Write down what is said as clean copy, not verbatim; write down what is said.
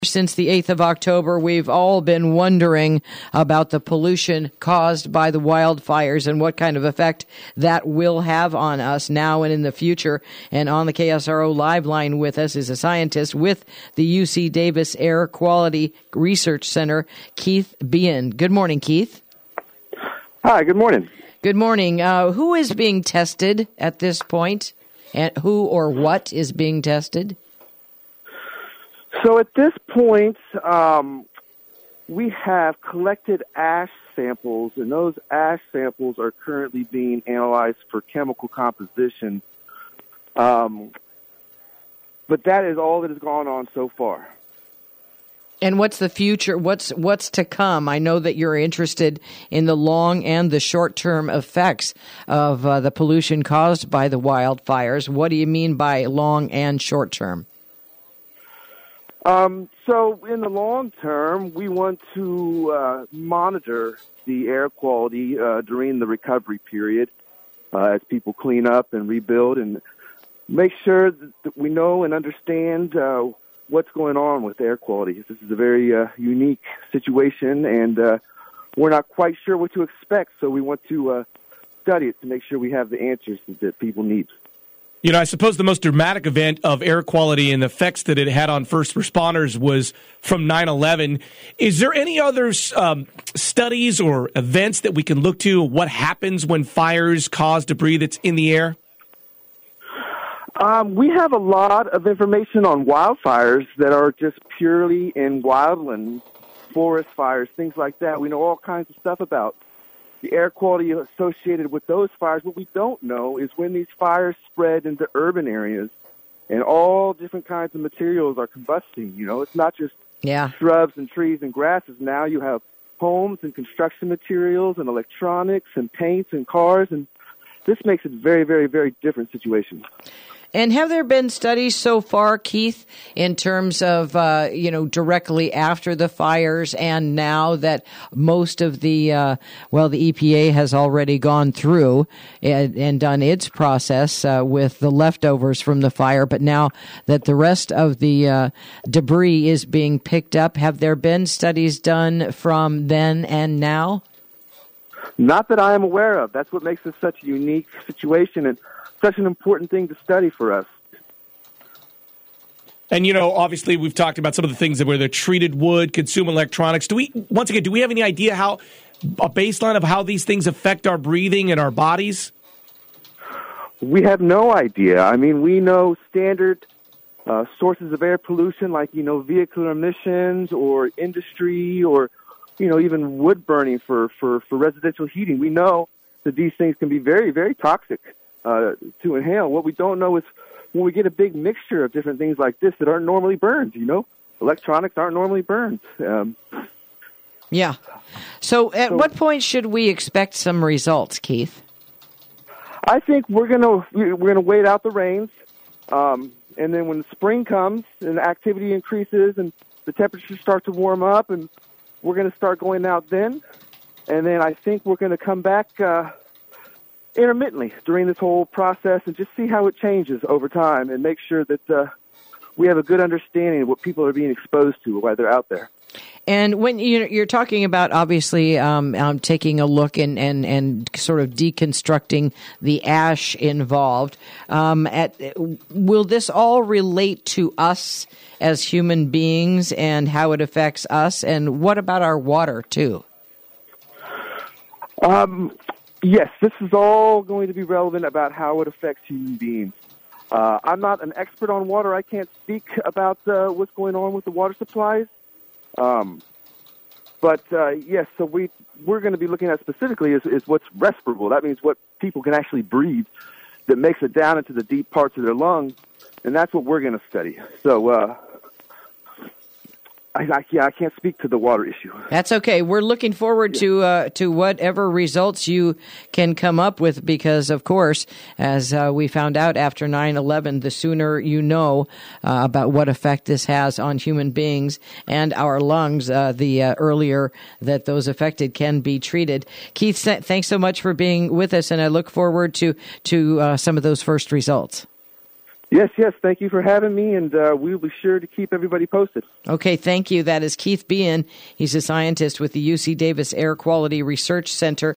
Since the 8th of October, we've all been wondering about the pollution caused by the wildfires and what kind of effect that will have on us now and in the future. And on the KSRO Live line with us is a scientist with the UC Davis Air Quality Research Center, Keith Behan. Good morning, Keith. Hi, good morning. Good morning. Who is being tested at this point? And who or what is being tested? So at this point, we have collected ash samples, and those ash samples are currently being analyzed for chemical composition. But that is all that has gone on so far. And what's the future? What's to come? I know that you're interested in the long and the short-term effects of the pollution caused by the wildfires. What do you mean by long and short-term? So in the long term, we want to monitor the air quality during the recovery period as people clean up and rebuild and make sure that we know and understand what's going on with air quality. This is a very unique situation, and we're not quite sure what to expect, so we want to study it to make sure we have the answers that people need. You know, I suppose the most dramatic event of air quality and the effects that it had on first responders was from 9/11. Is there any other studies or events that we can look to? What happens when fires cause debris that's in the air? We have a lot of information on wildfires that are just purely in wildland, forest fires, things like that. We know all kinds of stuff about the air quality associated with those fires. What we don't know is when these fires spread into urban areas and all different kinds of materials are combusting. You know, it's not just shrubs and trees and grasses. Now you have homes and construction materials and electronics and paints and cars, and this makes it a very, very, very different situation. And have there been studies so far, Keith, in terms of, directly after the fires and now that most of the EPA has already gone through and done its process with the leftovers from the fire, but now that the rest of the debris is being picked up, have there been studies done from then and now? Not that I am aware of. That's what makes this such a unique situation and such an important thing to study for us. And, you know, obviously we've talked about some of the things that where they're treated wood, consume electronics. Do we have any idea a baseline of how these things affect our breathing and our bodies? We have no idea. I mean, we know standard sources of air pollution like, vehicular emissions or industry or, even wood burning for residential heating. We know that these things can be very, very toxic to inhale. What we don't know is when we get a big mixture of different things like this that aren't normally burned, electronics aren't normally burned. Yeah. So at what point should we expect some results, Keith? I think we're gonna wait out the rains, and then when the spring comes and the activity increases and the temperatures start to warm up, and we're going to start going out then, and then I think we're going to come back intermittently during this whole process and just see how it changes over time and make sure that we have a good understanding of what people are being exposed to while they're out there. And when you're talking about, obviously, taking a look and sort of deconstructing the ash involved, will this all relate to us as human beings and how it affects us? And what about our water, too? Yes, this is all going to be relevant about how it affects human beings. I'm not an expert on water. I can't speak about what's going on with the water supplies. Yes, so we're going to be looking at specifically is what's respirable. That means what people can actually breathe that makes it down into the deep parts of their lungs, and that's what we're going to study. So I can't speak to the water issue. That's okay. We're looking forward to whatever results you can come up with because, of course, as we found out after 9/11, the sooner you know about what effect this has on human beings and our lungs, the earlier that those affected can be treated. Keith, thanks so much for being with us, and I look forward to some of those first results. Yes. Thank you for having me, and we'll be sure to keep everybody posted. Okay, thank you. That is Keith Behan. He's a scientist with the UC Davis Air Quality Research Center.